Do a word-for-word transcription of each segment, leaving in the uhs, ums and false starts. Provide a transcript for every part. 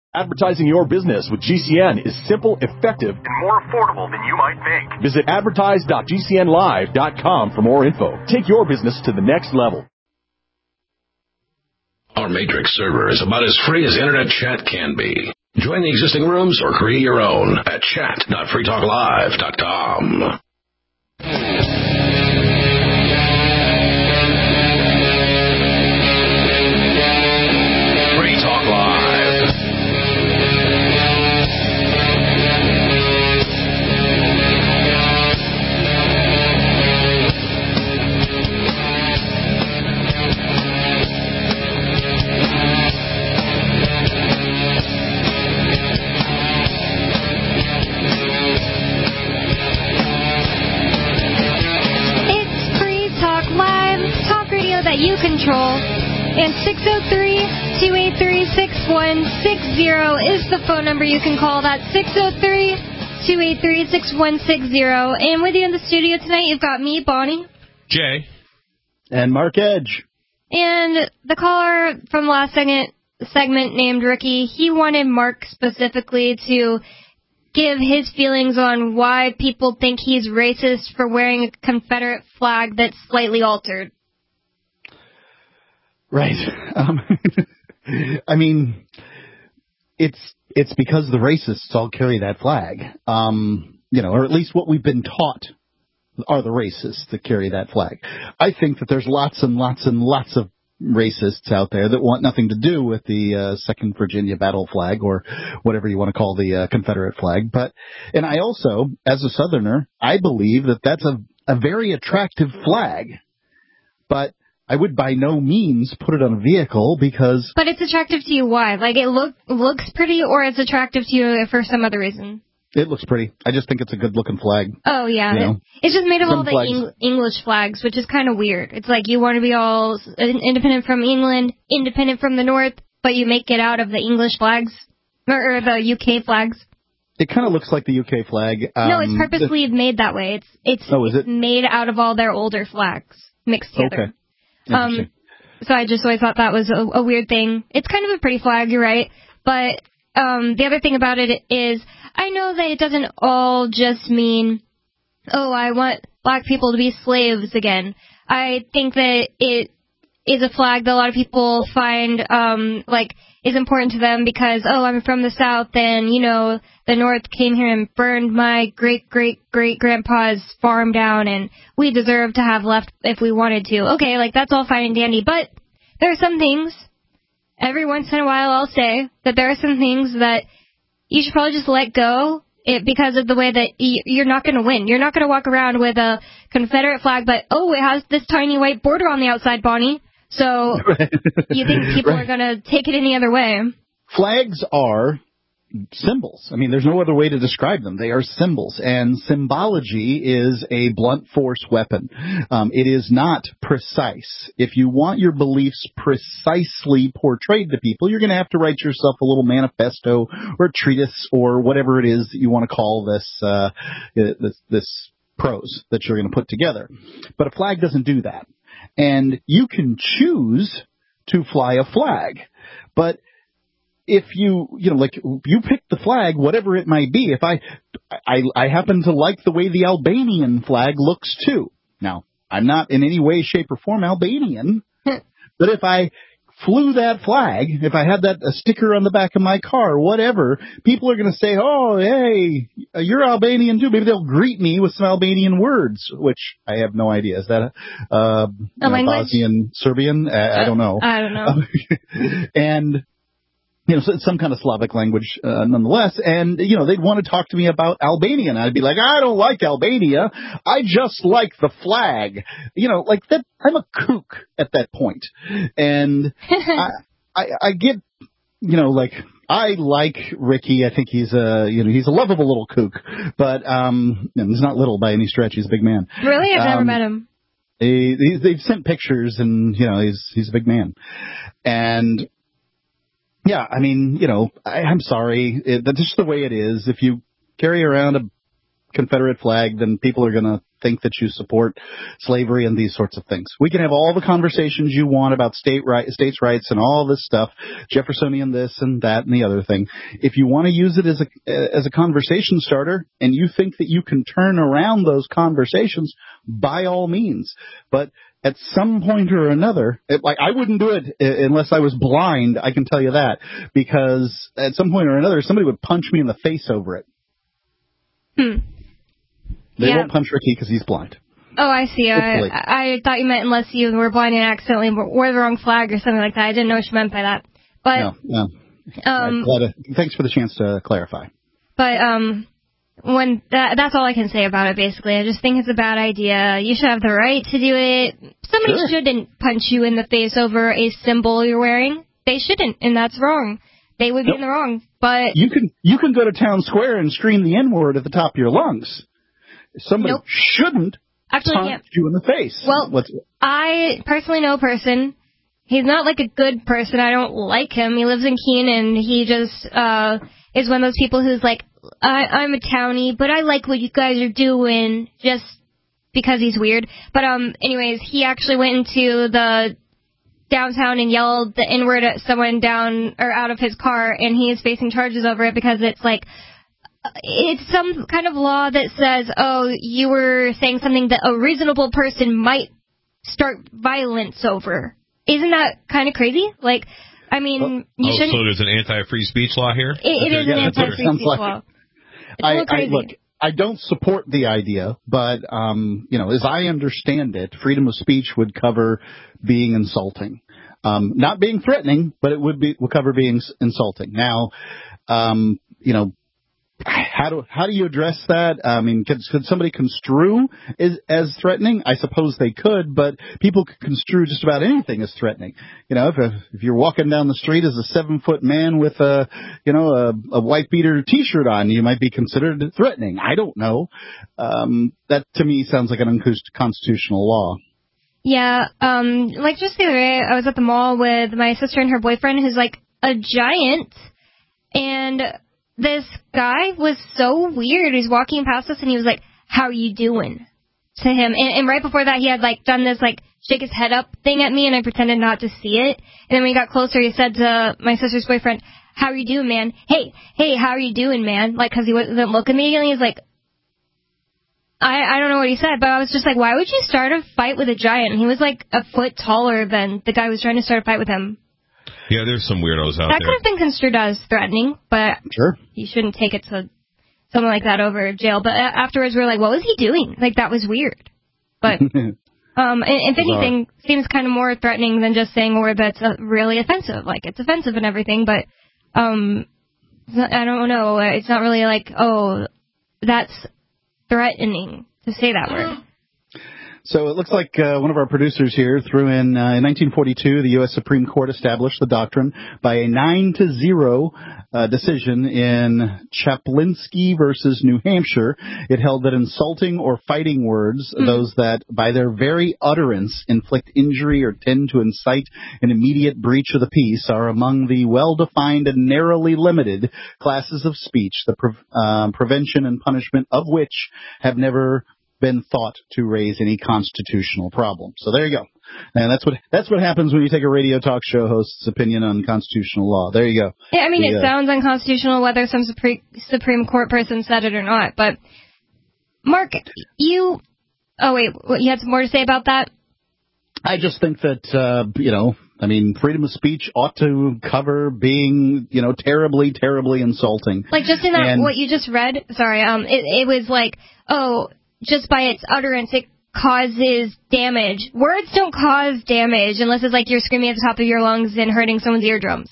Advertising your business with G C N is simple, effective, and more affordable than you might think. Visit advertise dot g c n live dot com for more info. Take your business to the next level. Our Matrix server is about as free as internet chat can be. Join the existing rooms or create your own at chat dot free talk live dot com. Free Talk Live. That you control, and six oh three, two eight three, six one six zero is the phone number you can call. That's six oh three, two eight three, six one six zero. And with you in the studio tonight, you've got me, Bonnie, Jay, and Mark Edge. And the caller from last segment, segment named Ricky, he wanted Mark specifically to give his feelings on why people think he's racist for wearing a Confederate flag that's slightly altered. Right. Um, I mean, it's it's because the racists all carry that flag, um, you know, or at least what we've been taught are the racists that carry that flag. I think that there's lots and lots and lots of racists out there that want nothing to do with the uh, Second Virginia battle flag or whatever you want to call the uh, Confederate flag. But and I also, as a Southerner, I believe that that's a, a very attractive flag, but I would by no means put it on a vehicle because... But it's attractive to you, why? Like, it look looks pretty, or it's attractive to you for some other reason? It looks pretty. I just think it's a good-looking flag. Oh, yeah. You know? it, it's just made of some all the flags. Eng- English flags, which is kind of weird. It's like you want to be all independent from England, independent from the North, but you make it out of the English flags, or, or the U K flags. It kind of looks like the U K flag. Um, no, it's purposely the, made that way. It's it's, oh, is it's it? made out of all their older flags mixed together. Okay. Interesting. Um, So I just always thought that was a, a weird thing. It's kind of a pretty flag, you're right. But um, the other thing about it is I know that it doesn't all just mean, oh, I want black people to be slaves again. I think that it is a flag that a lot of people find, um, like, is important to them because, oh, I'm from the South and, you know, the North came here and burned my great-great-great-grandpa's farm down and we deserve to have left if we wanted to. Okay, like, that's all fine and dandy, but there are some things, every once in a while I'll say, that there are some things that you should probably just let go it, because of the way that y- you're not going to win. You're not going to walk around with a Confederate flag, but, oh, it has this tiny white border on the outside, Bonnie. So you think people right. are going to take it any other way? Flags are symbols. I mean, there's no other way to describe them. They are symbols, and symbology is a blunt force weapon. Um, it is not precise. If you want your beliefs precisely portrayed to people, you're going to have to write yourself a little manifesto or treatise or whatever it is that you want to call this uh, this, this prose that you're going to put together. But a flag doesn't do that. And you can choose to fly a flag, but if you, you know, like you pick the flag, whatever it might be. If I, I, I happen to like the way the Albanian flag looks too. Now, I'm not in any way, shape, or form Albanian, but if I flew that flag, if I had that a sticker on the back of my car, whatever, people are going to say, oh, hey, you're Albanian too. Maybe they'll greet me with some Albanian words, which I have no idea. Is that a, uh, a you know, Bosnian, Serbian? I, uh, I don't know. I don't know. And, you know, some kind of Slavic language uh, nonetheless. And, you know, they'd want to talk to me about Albania. And I'd be like, I don't like Albania. I just like the flag. You know, like that. I'm a kook at that point. And I, I, I get, you know, like I like Ricky. I think he's a, you know, he's a lovable little kook. But um, he's not little by any stretch. He's a big man. Really? I've um, never met him. They, they, they've sent pictures and, you know, he's he's a big man. And yeah, I mean, you know, I, I'm sorry. It, that's just the way it is. If you carry around a Confederate flag, then people are going to think that you support slavery and these sorts of things. We can have all the conversations you want about state right, states' rights and all this stuff, Jeffersonian this and that and the other thing. If you want to use it as a as a conversation starter and you think that you can turn around those conversations, by all means. But at some point or another, it, like I wouldn't do it unless I was blind, I can tell you that, because at some point or another, somebody would punch me in the face over it. Hmm. They yeah. won't punch Ricky because he's blind. Oh, I see. I, I thought you meant unless you were blind and accidentally wore the wrong flag or something like that. I didn't know what you meant by that. But no, no. Um, to, thanks for the chance to clarify. But um. When that, that's all I can say about it, basically. I just think it's a bad idea. You should have the right to do it. Somebody sure. shouldn't punch you in the face over a symbol you're wearing. They shouldn't, and that's wrong. They would be nope. in the wrong. But you can you can go to town square and scream the N-word at the top of your lungs. Somebody nope. shouldn't Actually punch can't. you in the face. Well, What's, I personally know a person. He's not like a good person. I don't like him. He lives in Keene, and he just uh is one of those people who's like, I, I'm a townie, but I like what you guys are doing, just because he's weird. But um, anyways, he actually went into the downtown and yelled the N-word at someone down or out of his car, and he is facing charges over it because it's like, it's some kind of law that says, oh, you were saying something that a reasonable person might start violence over. Isn't that kind of crazy? Like, I mean, oh, you shouldn't. So there's an anti-free speech law here? It, it is yeah, an anti-free speech like law. It's I, a little crazy. I, look, I don't support the idea, but, um, you know, as I understand it, freedom of speech would cover being insulting. Um, not being threatening, but it would be, would cover being insulting. Now, um, you know, how do, how do you address that? I mean, could, could somebody construe as, as threatening? I suppose they could, but people could construe just about anything as threatening. You know, if, if you're walking down the street as a seven foot man with a, you know, a, a white beater t-shirt on, you might be considered threatening. I don't know. Um, that to me sounds like an unconstitutional law. Yeah, um, like just the other day, I was at the mall with my sister and her boyfriend, who's like a giant, and this guy was so weird. He's walking past us, and he was like, "How are you doing?" to him. And, and right before that, he had like done this like shake his head up thing at me, and I pretended not to see it. And then when he got closer, he said to my sister's boyfriend, "How are you doing, man? Hey, hey, how are you doing, man?" Like, because he wasn't looking at me, and he's like, I, I don't know what he said, but I was just like, why would you start a fight with a giant? And he was like a foot taller than the guy who was trying to start a fight with him. Yeah, there's some weirdos out that there. That could have been construed as threatening, but sure. you shouldn't take it to someone like that over jail. But afterwards, we were like, what was he doing? Like, that was weird. But um, if anything, seems kind of more threatening than just saying a word that's uh, really offensive. Like, it's offensive and everything, but um, I don't know. It's not really like, oh, that's threatening to say that word. So it looks like uh, one of our producers here threw in, uh, in nineteen forty-two, the U S Supreme Court established the doctrine by a nine to zero uh, decision in Chaplinsky versus New Hampshire. It held that insulting or fighting words, mm-hmm. those that by their very utterance inflict injury or tend to incite an immediate breach of the peace, are among the well-defined and narrowly limited classes of speech, the pre- uh, prevention and punishment of which have never been thought to raise any constitutional problem. So there you go. And that's what that's what happens when you take a radio talk show host's opinion on constitutional law. There you go. Yeah, I mean, the, it uh, sounds unconstitutional whether some Supreme, Supreme Court person said it or not. But, Mark, you... Oh, wait, you had some more to say about that? I just think that, uh, you know, I mean, freedom of speech ought to cover being, you know, terribly, terribly insulting. Like, just in that, and, what you just read, sorry, um, it, it was like, oh... just by its utterance, it causes damage. Words don't cause damage unless it's like you're screaming at the top of your lungs and hurting someone's eardrums.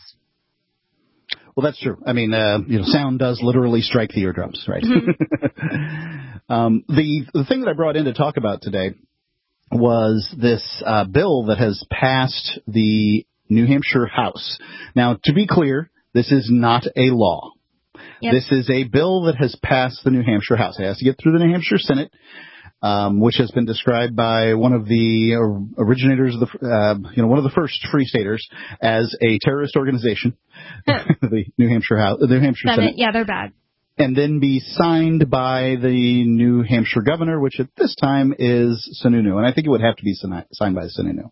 Well, that's true. I mean, uh, you know, sound does literally strike the eardrums, right? Mm-hmm. um, the the thing that I brought in to talk about today was this uh, bill that has passed the New Hampshire House. Now, to be clear, this is not a law. Yep. This is a bill that has passed the New Hampshire House. It has to get through the New Hampshire Senate, um, which has been described by one of the originators of the, uh, you know, one of the first Free Staters as a terrorist organization. The New Hampshire House, the New Hampshire Senate. Senate. Yeah, they're bad. and then be signed by the New Hampshire governor, which at this time is Sununu. And I think it would have to be signed by Sununu.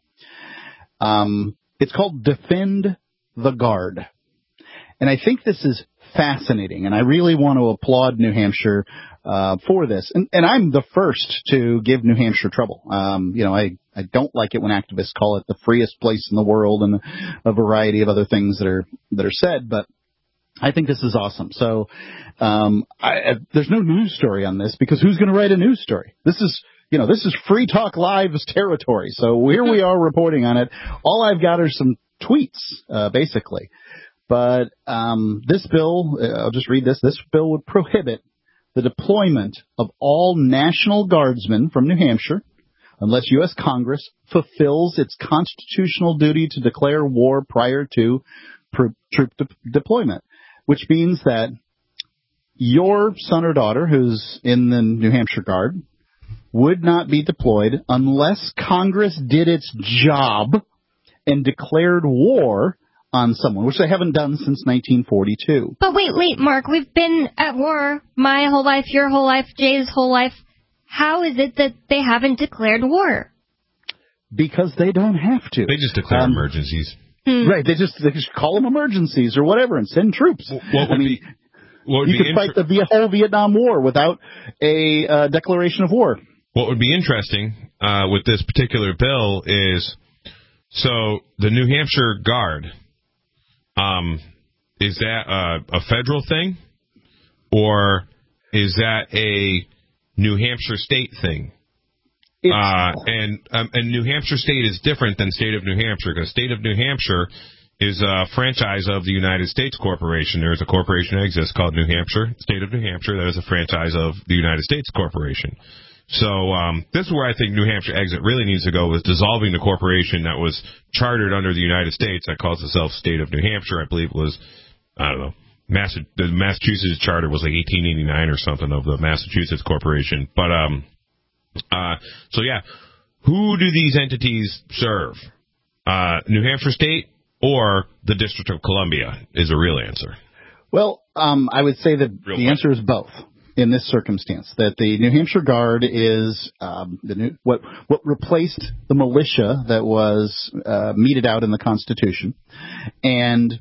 Um, it's called Defend the Guard. And I think this is fascinating, and I really want to applaud New Hampshire uh, for this. And, and I'm the first to give New Hampshire trouble. Um, you know, I, I don't like it when activists call it the freest place in the world and a variety of other things that are that are said, but I think this is awesome. So um, I, I, there's no news story on this because who's going to write a news story? This is, you know, this is Free Talk Live's territory. So here we are reporting on it. All I've got are some tweets, uh, basically. But um, this bill, I'll just read this. This bill would prohibit the deployment of all National Guardsmen from New Hampshire unless U S Congress fulfills its constitutional duty to declare war prior to pr- troop de- deployment, which means that your son or daughter who's in the New Hampshire Guard would not be deployed unless Congress did its job and declared war on someone, which they haven't done since nineteen forty-two. But wait, wait, Mark, we've been at war my whole life, your whole life, Jay's whole life. How is it that they haven't declared war? Because they don't have to. They just declare um, emergencies. Hmm. Right, they just they just call them emergencies or whatever and send troops. What would I mean, be, what would you be could fight inter- the whole Vietnam War without a uh, declaration of war. What would be interesting uh, with this particular bill is, so the New Hampshire Guard, Um, is that a, a federal thing, or is that a New Hampshire state thing? Uh, and um, and New Hampshire state is different than state of New Hampshire, because state of New Hampshire is a franchise of the United States Corporation. There is a corporation that exists called New Hampshire, state of New Hampshire, that is a franchise of the United States Corporation. So um, this is where I think New Hampshire exit really needs to go, is dissolving the corporation that was chartered under the United States that calls itself State of New Hampshire. I believe it was, I don't know, Massa- the Massachusetts charter was like eighteen eighty-nine or something of the Massachusetts Corporation. But, um, uh, so yeah, who do these entities serve? Uh, New Hampshire State or the District of Columbia is a real answer. Well, um, I would say that Real the quick. answer is both. In this circumstance, that the New Hampshire Guard is um, the new, what what replaced the militia that was uh, meted out in the Constitution, and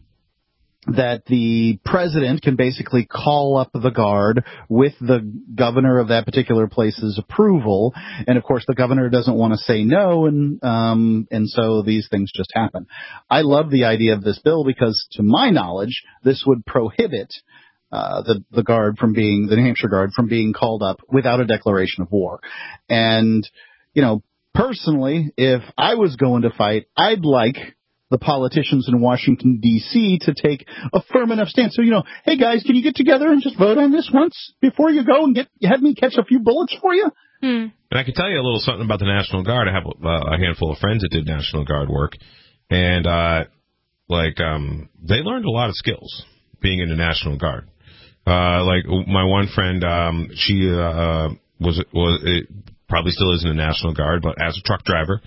that the president can basically call up the Guard with the governor of that particular place's approval, and of course the governor doesn't want to say no, and um, and so these things just happen. I love the idea of this bill because, to my knowledge, this would prohibit Uh, the, the Guard from being, the New Hampshire Guard from being called up without a declaration of war. And, you know, personally, if I was going to fight, I'd like the politicians in Washington, D C to take a firm enough stance. So, you know, hey guys, can you get together and just vote on this once before you go and get, have me catch a few bullets for you? Hmm. And I can tell you a little something about the National Guard. I have uh, a handful of friends that did National Guard work, and, uh, like, um, they learned a lot of skills being in the National Guard. Uh, like my one friend, um, she, uh, was, was, it probably still is in the National Guard, but as a truck driver.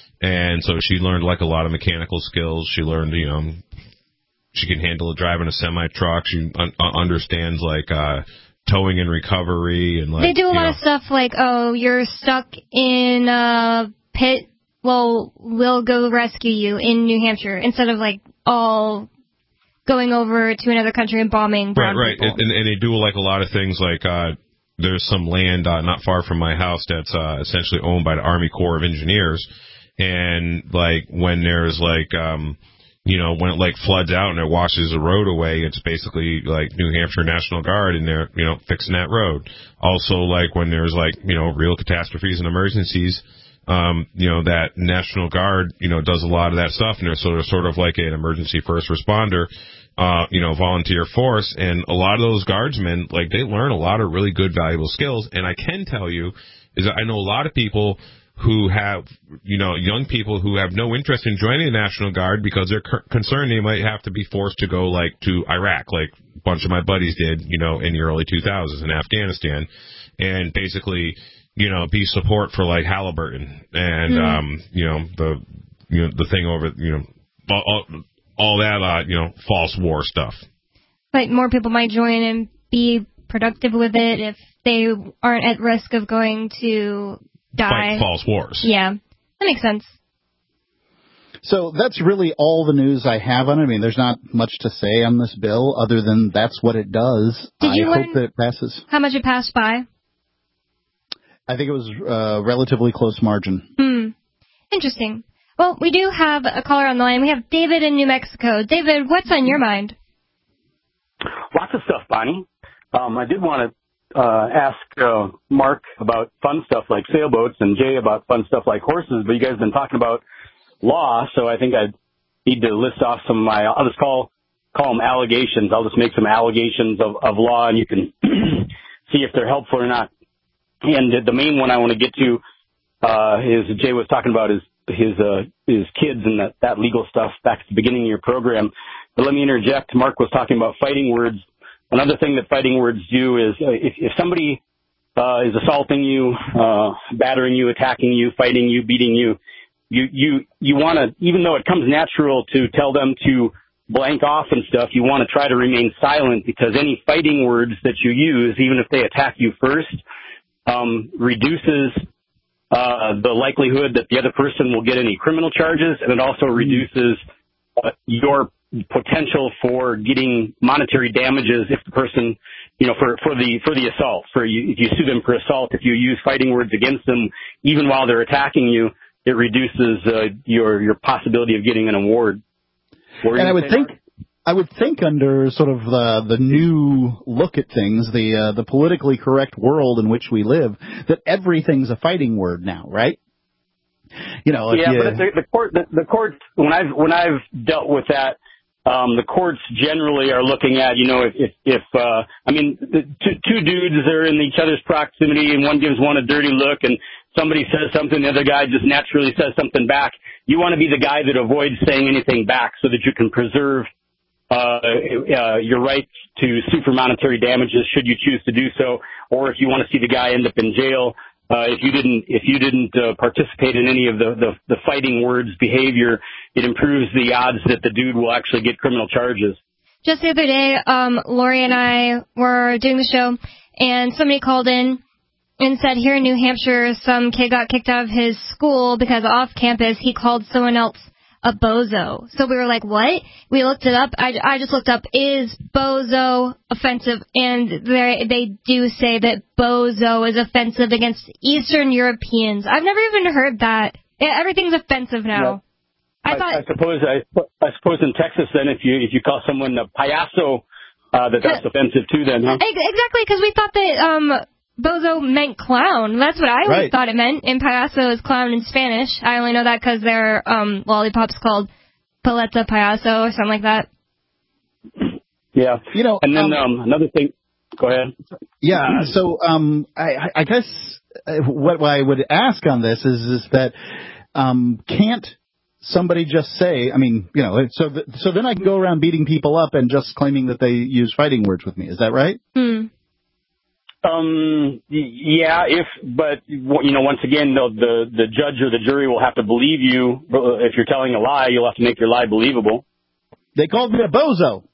And so she learned like a lot of mechanical skills. She learned, you know, she can handle a driving a semi truck. She un- understands like, uh, towing and recovery and like. They do a lot know. of stuff like, oh, you're stuck in a pit. Well, we'll go rescue you in New Hampshire, instead of like all going over to another country and bombing brown right, right, people. and, and they do like a lot of things. Like uh, there's some land uh, not far from my house that's uh, essentially owned by the Army Corps of Engineers, and like when there's like um, you know when it like floods out and it washes the road away, it's basically like New Hampshire National Guard, and they're you know fixing that road. Also, like when there's like you know real catastrophes and emergencies. Um, you know, that National Guard, you know, does a lot of that stuff, and they're sort of, sort of like an emergency first responder, uh, you know, volunteer force, and a lot of those guardsmen, like, they learn a lot of really good, valuable skills, and I can tell you, is that I know a lot of people who have, you know, young people who have no interest in joining the National Guard because they're c- concerned they might have to be forced to go, like, to Iraq, like a bunch of my buddies did, you know, in the early two thousands in Afghanistan, and basically, you know, be support for like Halliburton and, mm. um, you know, the, you know, the thing over, you know, all, all, all that, uh, you know, false war stuff. But more people might join and be productive with it, if they aren't at risk of going to die. Fight false wars. Yeah, that makes sense. So that's really all the news I have on it. I mean, there's not much to say on this bill other than that's what it does. Did you I learn hope that it passes. How much it passed by? I think it was a relatively close margin. Hmm. Interesting. Well, we do have a caller on the line. We have David in New Mexico. David, what's on your mind? Lots of stuff, Bonnie. Um, I did want to uh, ask uh, Mark about fun stuff like sailboats and Jay about fun stuff like horses, but you guys have been talking about law, so I think I need to list off some of my, I'll just call call them allegations. I'll just make some allegations of, of law, and you can see if they're helpful or not. And the main one I want to get to uh, is Jay was talking about his his uh, his kids and that, that legal stuff back at the beginning of your program. But let me interject. Mark was talking about fighting words. Another thing that fighting words do is uh, if, if somebody uh, is assaulting you, uh, battering you, attacking you, fighting you, beating you, You, you, you want to, even though it comes natural to tell them to blank off and stuff, you want to try to remain silent, because any fighting words that you use, even if they attack you first, um, reduces uh, the likelihood that the other person will get any criminal charges, and it also reduces uh, your potential for getting monetary damages if the person, you know, for, for the, for the assault, for you, if you sue them for assault, if you use fighting words against them, even while they're attacking you, it reduces uh, your your possibility of getting an award. And I would think, Mark? I would think under sort of the the new look at things, the uh, the politically correct world in which we live, that everything's a fighting word now, right? You know, if yeah, you, but the, the court, the, the court, when I've when I've dealt with that, um, the courts generally are looking at, you know, if if, if uh, I mean, the two, two dudes are in each other's proximity, and one gives one a dirty look, and somebody says something, the other guy just naturally says something back. You want to be the guy that avoids saying anything back so that you can preserve uh, uh, your right to sue for monetary damages should you choose to do so, or if you want to see the guy end up in jail. Uh, if you didn't, if you didn't uh, participate in any of the, the, the fighting words behavior, it improves the odds that the dude will actually get criminal charges. Just the other day, um, Lori and I were doing the show, and somebody called in and said here in New Hampshire, some kid got kicked out of his school because off campus he called someone else a bozo. So we were like, what? We looked it up. I, I just looked up, is bozo offensive? And they they do say that bozo is offensive against Eastern Europeans. I've never even heard that. Everything's offensive now. Yeah. I, I thought, I suppose I, I suppose in Texas then, if you if you call someone a payaso, uh, that that's offensive too. Then, huh? Exactly, because we thought that um. bozo meant clown. That's what I always right. thought it meant. And payaso is clown in Spanish. I only know that because their um, lollipop's called paleta payaso or something like that. Yeah. You know, and then um, um, another thing. Go ahead. Yeah. So um, I, I guess what I would ask on this is is that um, can't somebody just say? I mean, you know, so th- so then I can go around beating people up and just claiming that they use fighting words with me. Is that right? Hmm. Um, yeah, if, but, you know, once again, the, the, the judge or the jury will have to believe you. If you're telling a lie, you'll have to make your lie believable. They called me a bozo.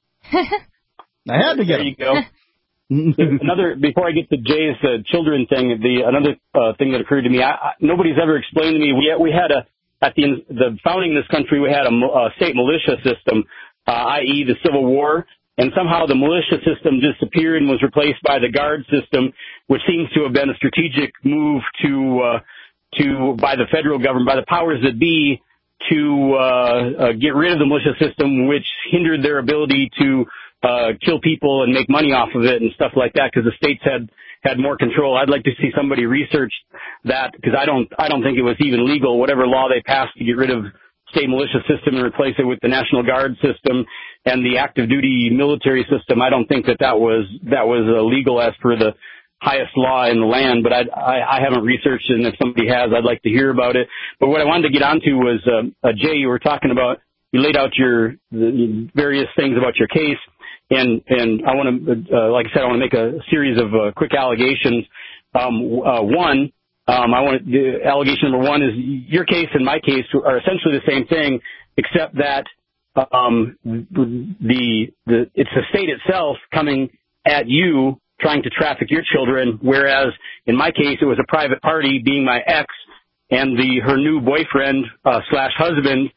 I had to get There you them. go. Another, before I get to Jay's uh, children thing, the, another, uh, thing that occurred to me, I, I, nobody's ever explained to me, we had, we had a, at the, the founding of this country, we had a, a state militia system, uh, that is the Civil War. And somehow the militia system disappeared and was replaced by the guard system, which seems to have been a strategic move to, uh, to, by the federal government, by the powers that be, to, uh, uh, get rid of the militia system, which hindered their ability to, uh, kill people and make money off of it and stuff like that, because the states had, had more control. I'd like to see somebody research that, because I don't, I don't think it was even legal, whatever law they passed to get rid of state militia system and replace it with the National Guard system and the active duty military system. I don't think that that was that was uh, legal as per the highest law in the land, but I, I, I haven't researched it, and if somebody has, I'd like to hear about it. But what I wanted to get onto was, uh, uh, Jay, you were talking about, you laid out your the various things about your case, and and I want to, uh, like I said, I want to make a series of uh, quick allegations. Um, uh, one, Um, I want the allegation number one is your case and my case are essentially the same thing, except that um, the the it's the state itself coming at you trying to traffic your children, whereas in my case, it was a private party, being my ex and the her new boyfriend uh, slash husband.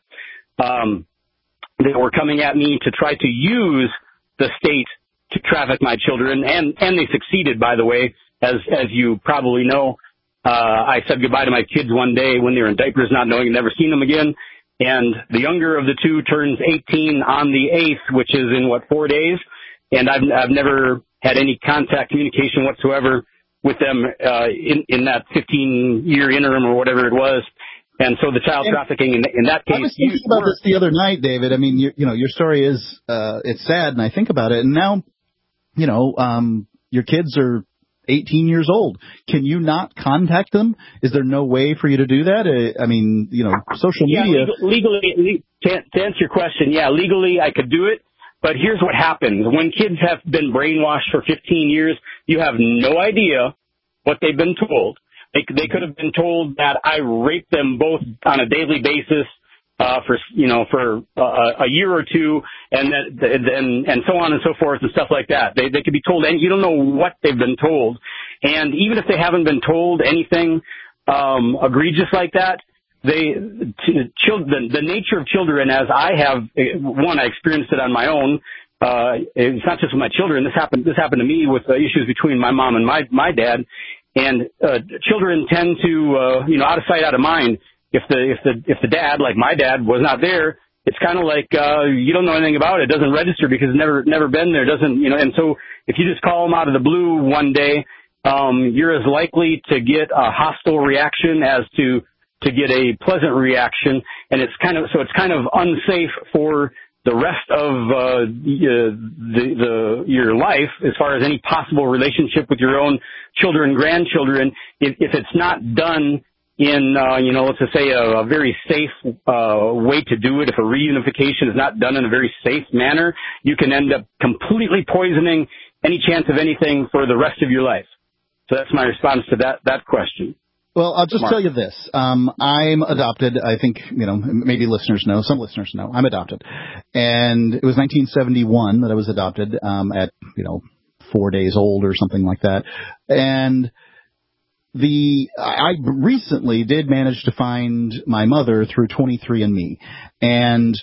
Um, they were coming at me to try to use the state to traffic my children, and, and they succeeded, by the way, as as you probably know. Uh, I said goodbye to my kids one day when they were in diapers, not knowing I'd never seen them again. And the younger of the two turns eighteen on the eighth, which is in, what, four days? And I've, I've never had any contact, communication whatsoever with them uh, in, in that fifteen-year interim or whatever it was. And so the child and trafficking in, in that case. I was thinking about work. this the other night, David. I mean, you, you know, your story is uh, it's sad, and I think about it. And now, you know, um, your kids are eighteen years old. Can you not contact them? Is there no way for you to do that? Uh, I mean, you know, social yeah, media. Legal, legally, to, to answer your question, yeah, legally I could do it. But here's what happens. When kids have been brainwashed for fifteen years, you have no idea what they've been told. They, they could have been told that I raped them both on a daily basis uh, for, you know, for uh, a year or two, and that, and, and so on and so forth and stuff like that. They, they could be told, and you don't know what they've been told. And even if they haven't been told anything um, egregious like that, they, t- children, the nature of children, as I have, one, I experienced it on my own. Uh, it's not just with my children. This happened, this happened to me with uh, issues between my mom and my, my dad. And, uh, children tend to, uh, you know, out of sight, out of mind. If the, if the, if the dad, like my dad, was not there, it's kind of like, uh, you don't know anything about it. It doesn't register because it's never, never been there. It doesn't, you know, and so if you just call them out of the blue one day, um, you're as likely to get a hostile reaction as to, to get a pleasant reaction. And it's kind of, so it's kind of unsafe for the rest of, uh, the, the, your life as far as any possible relationship with your own children, grandchildren, if, if it's not done in, uh, you know, let's just say a, a very safe, uh, way to do it. If a reunification is not done in a very safe manner, you can end up completely poisoning any chance of anything for the rest of your life. So that's my response to that, that question. Well, I'll just Mark. tell you this. Um, I'm adopted. I think, you know, maybe listeners know. Some listeners know. I'm adopted. And it was nineteen seventy-one that I was adopted, um, at, you know, four days old or something like that. And the, I recently did manage to find my mother through twenty-three and me. And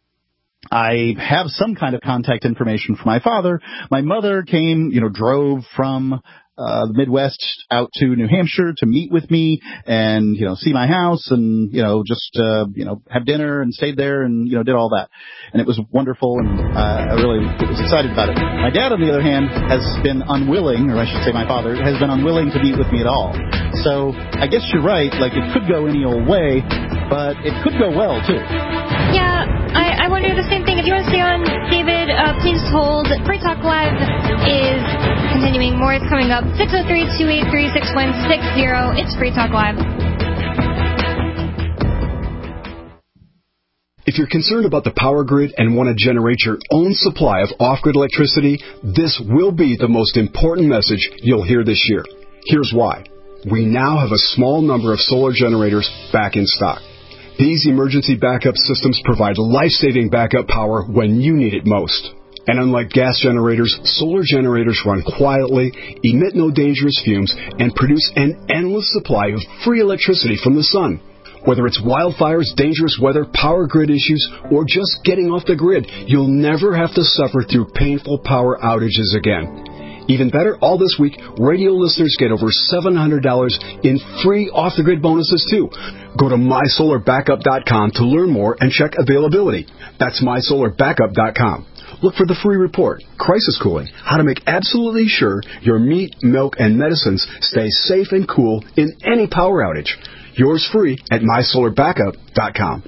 I have some kind of contact information for my father. My mother came, you know, drove from Uh, the Midwest out to New Hampshire to meet with me and, you know, see my house and, you know, just, uh, you know, have dinner and stayed there and, you know, did all that. And it was wonderful and uh, I really was excited about it. My dad, on the other hand, has been unwilling, or I should say my father, has been unwilling to meet with me at all. So I guess you're right. Like, it could go any old way, but it could go well, too. Yeah, I, I wonder the same thing. If you want to stay on, David, uh, please hold. Free Talk Live is continuing. More is coming up. six oh three, two eight three, six one six zero. It's Free Talk Live. If you're concerned about the power grid and want to generate your own supply of off-grid electricity, this will be the most important message you'll hear this year. Here's why. We now have a small number of solar generators back in stock. These emergency backup systems provide life-saving backup power when you need it most. And unlike gas generators, solar generators run quietly, emit no dangerous fumes, and produce an endless supply of free electricity from the sun. Whether it's wildfires, dangerous weather, power grid issues, or just getting off the grid, you'll never have to suffer through painful power outages again. Even better, all this week, radio listeners get over seven hundred dollars in free off-the-grid bonuses, too. Go to my solar backup dot com to learn more and check availability. That's my solar backup dot com. Look for the free report, Crisis Cooling, how to make absolutely sure your meat, milk, and medicines stay safe and cool in any power outage. Yours free at my solar backup dot com.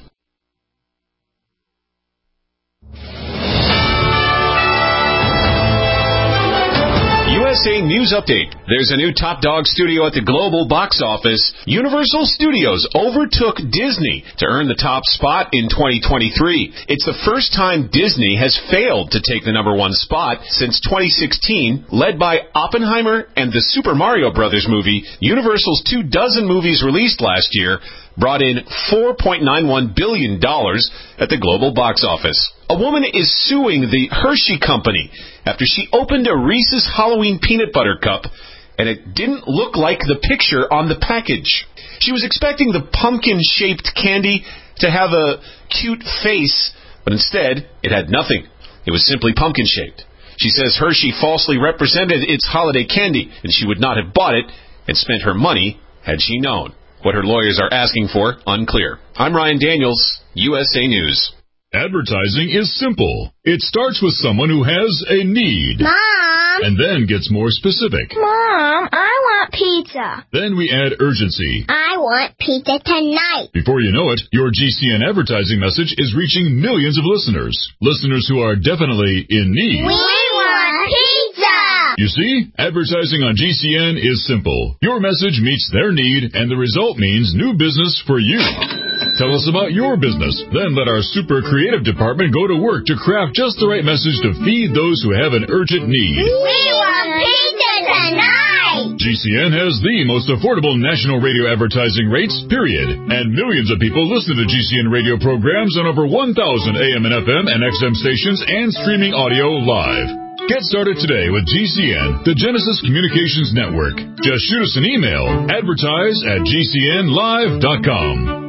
U S A News Update. There's a new top dog studio at the global box office. Universal Studios overtook Disney to earn the top spot in twenty twenty-three. It's the first time Disney has failed to take the number one spot since twenty sixteen. Led by Oppenheimer and the Super Mario Brothers movie, Universal's two dozen movies released last year brought in four point nine one billion dollars at the global box office. A woman is suing the Hershey Company after she opened a Reese's Halloween peanut butter cup and it didn't look like the picture on the package. She was expecting the pumpkin-shaped candy to have a cute face, but instead it had nothing. It was simply pumpkin-shaped. She says Hershey falsely represented its holiday candy, and she would not have bought it and spent her money had she known. What her lawyers are asking for, unclear. I'm Ryan Daniels, U S A News. Advertising is simple. It starts with someone who has a need. Mom! And then gets more specific. Mom, I want pizza. Then we add urgency. I want pizza tonight. Before you know it, your G C N advertising message is reaching millions of listeners. Listeners who are definitely in need. We want pizza! You see, advertising on G C N is simple. Your message meets their need, and the result means new business for you. Tell us about your business. Then let our super creative department go to work to craft just the right message to feed those who have an urgent need. We want pizza tonight! G C N has the most affordable national radio advertising rates, period. And millions of people listen to G C N radio programs on over one thousand A M and F M and X M stations and streaming audio live. Get started today with G C N, the Genesis Communications Network. Just shoot us an email, advertise at G C N live dot com.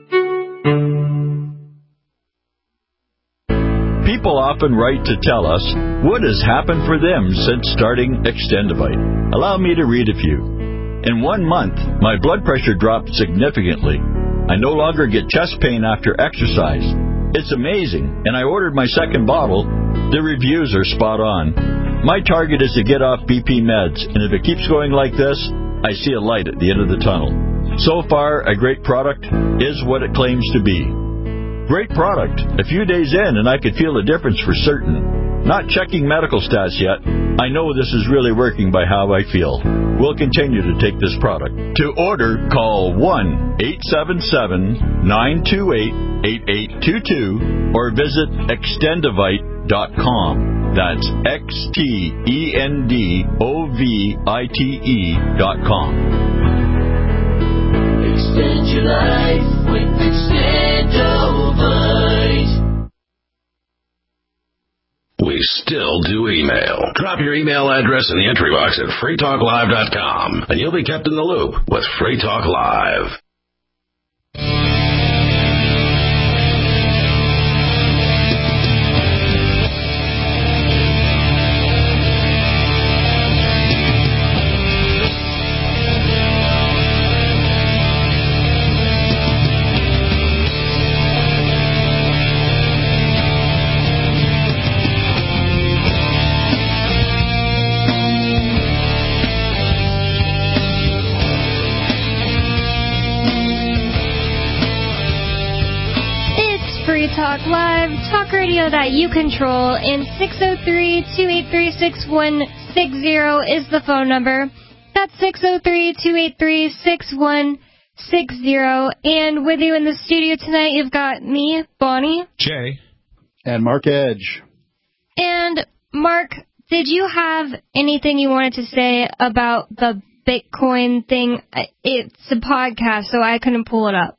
People often write to tell us what has happened for them since starting Extendivite. Allow me to read a few. In one month, my blood pressure dropped significantly. I no longer get chest pain after exercise. It's amazing, and I ordered my second bottle. The reviews are spot on. My target is to get off B P meds, and if it keeps going like this, I see a light at the end of the tunnel. So far, a great product is what it claims to be. Great product. A few days in, and I could feel a difference for certain. Not checking medical stats yet. I know this is really working by how I feel. We'll continue to take this product. To order, call one eight seven seven, nine two eight, eight eight two two or visit extendivite dot com. That's X T E N D O V I T E dot com. Extend your life with Extendivite. We still do email. Drop your email address in the entry box at free talk live dot com, and you'll be kept in the loop with Free Talk Live. Talk Live, talk radio that you control, and six oh three, two eight three, six one six oh is the phone number. That's six oh three, two eight three, six one six oh. And with you in the studio tonight, you've got me, Bonnie. Jay. And Mark Edge. And Mark, did you have anything you wanted to say about the Bitcoin thing? It's a podcast, so I couldn't pull it up.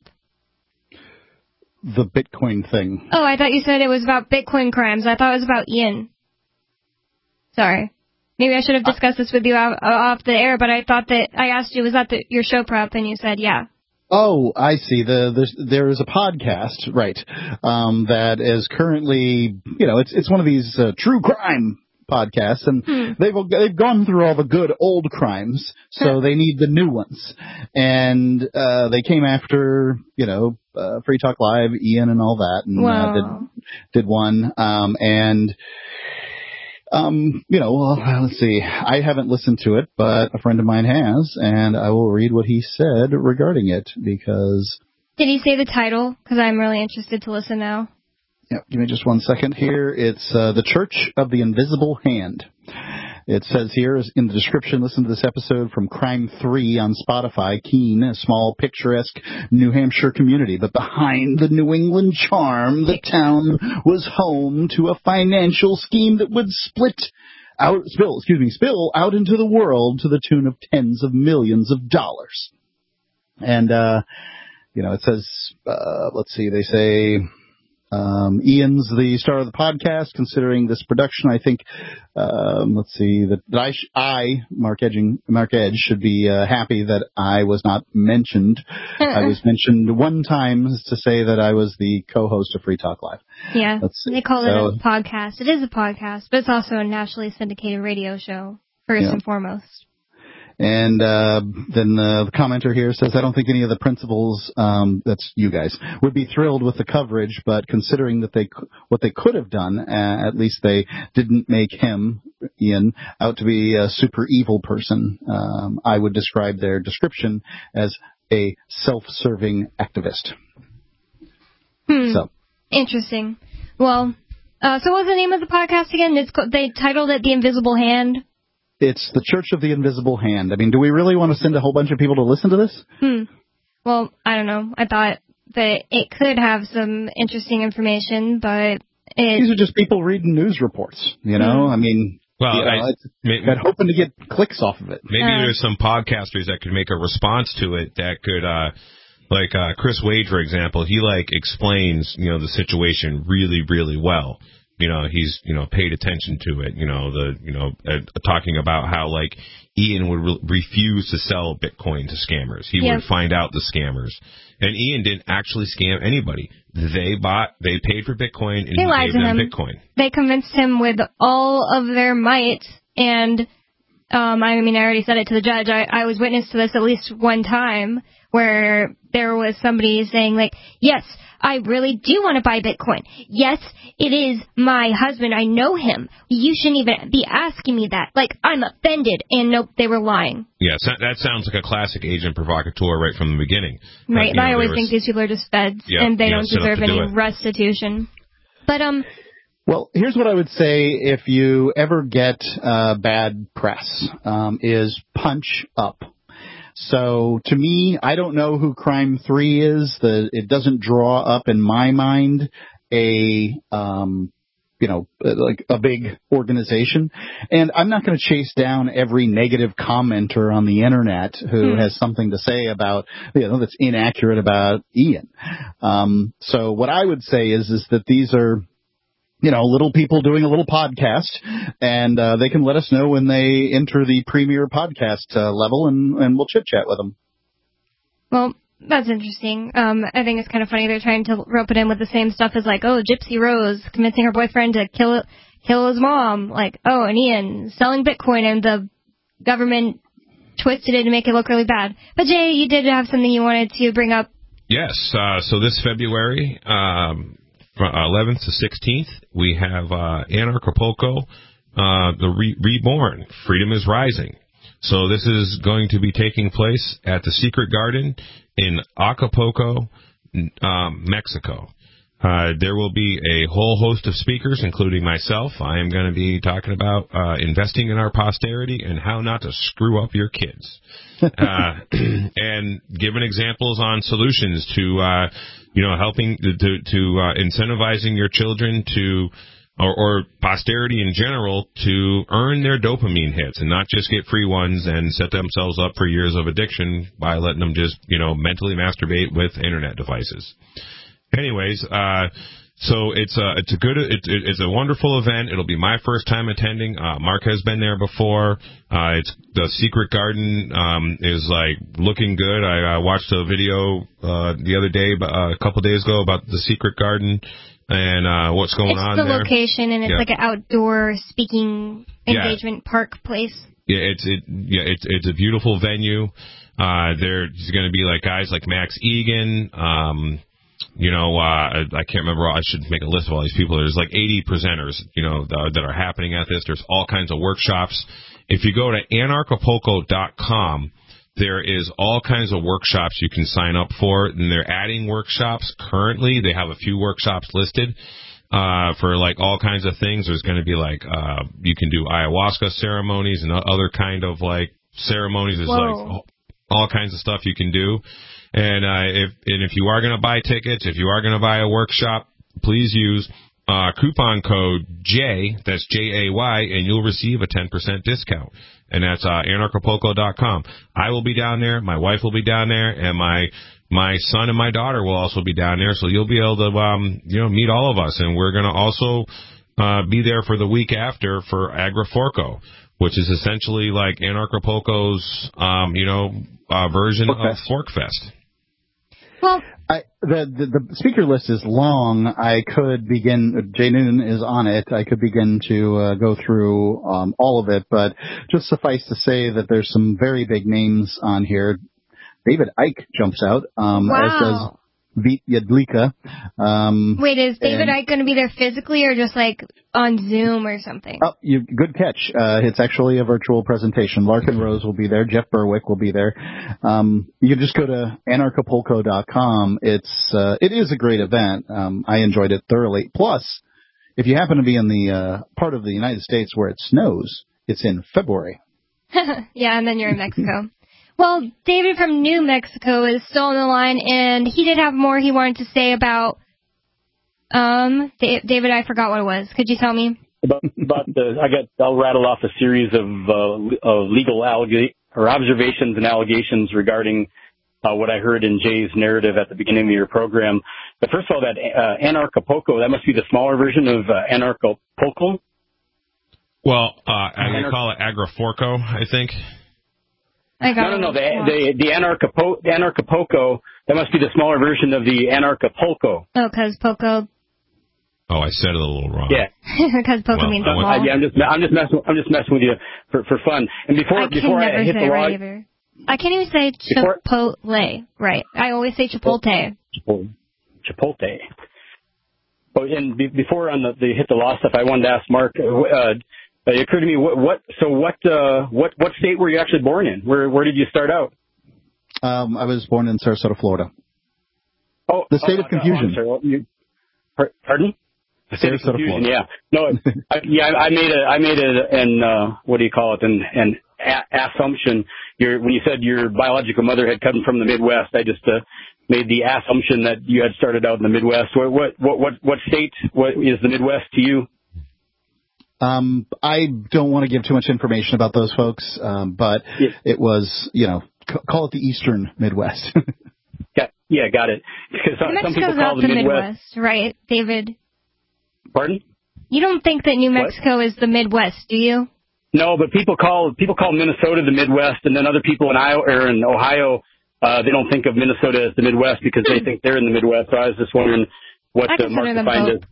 The Bitcoin thing. Oh, I thought you said it was about Bitcoin crimes. I thought it was about Ian. Sorry. Maybe I should have discussed this with you off, off the air, but I thought that I asked you, was that the, your show prep? And you said, yeah. Oh, I see. The, there's, there is a podcast, right, um, that is currently, you know, it's it's one of these uh, true crime podcasts, and hmm. they've they've gone through all the good old crimes, so huh. they need the new ones. And uh, they came after, you know, uh, Free Talk Live, Ian, and all that, and wow. uh, did did one. Um, and um, you know, well, let's see. I haven't listened to it, but a friend of mine has, and I will read what he said regarding it because. Did he say the title? Because I'm really interested to listen now. Yeah, give me just one second here. It's uh, The Church of the Invisible Hand. It says here in the description, listen to this episode from Crime three on Spotify. Keene, a small, picturesque New Hampshire community. But behind the New England charm, the town was home to a financial scheme that would split out, spill, excuse me, spill out into the world to the tune of tens of millions of dollars. And, uh, you know, it says, uh, let's see, they say, um, Ian's the star of the podcast. Considering this production, I think, um, let's see, that, that I, sh- I, Mark Edging, Mark Edge, should be uh, happy that I was not mentioned. I was mentioned one time to say that I was the co-host of Free Talk Live. Yeah, they call so, it a podcast. It is a podcast, but it's also a nationally syndicated radio show, first yeah. and foremost. And uh, then the, the commenter here says, I don't think any of the principals, um, that's you guys, would be thrilled with the coverage, but considering that they what they could have done, uh, at least they didn't make him, Ian, out to be a super evil person. Um, I would describe their description as a self-serving activist. Hmm. So Interesting. Well, uh, so what was the name of the podcast again? It's co- they titled it The Invisible Hand. It's the Church of the Invisible Hand. I mean, do we really want to send a whole bunch of people to listen to this? Hmm. Well, I don't know. I thought that it could have some interesting information, but it... These are just people reading news reports, you know? Hmm. I mean, well, you know, I, maybe, I'm hoping to get clicks off of it. Maybe uh, there's some podcasters that could make a response to it that could, uh, like uh, Chris Wade, for example, he, like, explains, you know, the situation really, really well. You know, he's, you know, paid attention to it, you know, the, you know, uh, talking about how, like, Ian would re- refuse to sell Bitcoin to scammers. He yep. would find out the scammers. And Ian didn't actually scam anybody. They bought, they paid for Bitcoin, and they he lied gave to them him. Bitcoin. They convinced him with all of their might, and, um, I mean, I already said it to the judge. I, I was witness to this at least one time where there was somebody saying, like, yes, I really do want to buy Bitcoin. Yes, it is my husband. I know him. You shouldn't even be asking me that. Like, I'm offended. And nope, they were lying. Yes, that, that sounds like a classic agent provocateur right from the beginning. Right, but, and I know, always were, think these people are just feds, yeah, and they you don't know, deserve any do restitution. But, um... Well, here's what I would say if you ever get uh, bad press, um, is punch up. So to me, I don't know who Crime three is. The, it doesn't draw up in my mind a, um, you know, like a big organization. And I'm not going to chase down every negative commenter on the internet who hmm. has something to say about, you know, that's inaccurate about Ian. Um, so what I would say is, is that these are, you know, little people doing a little podcast, and uh, they can let us know when they enter the premier podcast uh, level, and, and we'll chit-chat with them. Well, that's interesting. Um, I think it's kind of funny they're trying to rope it in with the same stuff as, like, oh, Gypsy Rose convincing her boyfriend to kill kill his mom. Like, oh, and Ian selling Bitcoin, and the government twisted it to make it look really bad. But, Jay, you did have something you wanted to bring up. Yes. Uh, so this February... Um From eleventh to sixteenth, we have uh, Anarchapulco, uh, the re- Reborn, Freedom is Rising. So this is going to be taking place at the Secret Garden in Acapulco, um, Mexico. Uh, there will be a whole host of speakers, including myself. I am going to be talking about uh, investing in our posterity and how not to screw up your kids. uh, and giving examples on solutions to, uh, you know, helping to, to, to uh, incentivizing your children to, or, or posterity in general, to earn their dopamine hits and not just get free ones and set themselves up for years of addiction by letting them just, you know, mentally masturbate with internet devices. Anyways, uh, so it's a, it's a good, it, it, it's a wonderful event. It'll be my first time attending. Uh, Mark has been there before. Uh, it's the Secret Garden, um, is like looking good. I, I watched a video, uh, the other day, uh, a couple days ago about the Secret Garden and, uh, what's going it's on the there. It's the location, and it's yeah. like an outdoor speaking engagement yeah. park place. Yeah, it's, it, yeah, it's, it's a beautiful venue. Uh, there's going to be like guys like Max Egan, um, You know, uh, I can't remember. I should make a list of all these people. There's like eighty presenters, you know, th- that are happening at this. There's all kinds of workshops. If you go to anarchapulco dot com, there is all kinds of workshops you can sign up for. And they're adding workshops currently. They have a few workshops listed uh, for like all kinds of things. There's going to be like uh, you can do ayahuasca ceremonies and other kind of like ceremonies. There's Whoa. like all kinds of stuff you can do. And uh, if and if you are going to buy tickets, if you are going to buy a workshop, please use uh, coupon code J, that's J A Y, and you'll receive a ten percent discount. And that's uh, anarchapulco dot com. I will be down there, my wife will be down there, and my my son and my daughter will also be down there, so you'll be able to, um, you know, meet all of us. And we're going to also uh, be there for the week after for AgriForco, which is essentially like Anarchapulco's, um, you know, uh, version Fork of Fest. Forkfest. Well, I, the, the the speaker list is long. I could begin. Jay Noonan is on it. I could begin to uh, go through um, all of it, but just suffice to say that there's some very big names on here. David Icke jumps out, um, wow. as does Vít Jedlička. Um, Wait, is David and, Icke going to be there physically or just like on Zoom or something? Oh, you, good catch. Uh, it's actually a virtual presentation. Larkin Rose will be there. Jeff Berwick will be there. Um, you can just go to anarchapulco dot com. It's, uh, it is a great event. Um, I enjoyed it thoroughly. Plus, if you happen to be in the, uh, part of the United States where it snows, it's in February. Yeah, and then you're in Mexico. Well, David from New Mexico is still on the line, and he did have more he wanted to say about, um, David, I forgot what it was. Could you tell me? About, about the, I got, I'll rattle off a series of, uh, of legal alleg- or observations and allegations regarding, uh, what I heard in Jay's narrative at the beginning of your program. But first of all, that, uh, Anarchapulco, that must be the smaller version of, uh, Anarchapulco? Well, uh, I Anar- call it AgriForco, I think. I got no, no, no. The the, the Anarchapo- the Anarchapulco, that must be the smaller version of the Anarchapulco. Oh, because Poco. Oh, I said it a little wrong. Yeah, because Poco well, means I small. I, yeah, I'm just I'm just messing I'm just messing with you for for fun. And before I can before never I hit say the it log, right either. I can't even say before, Chipotle. Right. I always say Chipotle. Chipotle. Chipotle. Oh, and be, before on the, the hit the law stuff, I wanted to ask Mark. Uh, It occurred to me, what, what so what, uh, what, what state were you actually born in? Where, where did you start out? Um, I was born in Sarasota, Florida. Oh, the state oh, of confusion. Oh, I'm sorry. You, pardon? The state of Sarasota, confusion. Florida. Yeah. No, I, yeah, I made a, I made a, an, uh, what do you call it? An, an a- assumption. Your, when you said your biological mother had come from the Midwest, I just, uh, made the assumption that you had started out in the Midwest. What, what, what, what, what state, what is the Midwest to you? Um, I don't want to give too much information about those folks, um, but yeah. It was, you know, c- call it the Eastern Midwest. yeah, yeah, got it. Because some, some people call not the the Midwest. Midwest, right, David? Pardon? You don't think that New Mexico what? is the Midwest, do you? No, but people call people call Minnesota the Midwest, and then other people in Iowa or in Ohio, uh, they don't think of Minnesota as the Midwest because they think they're in the Midwest. So I was just wondering what I the Mark defined as.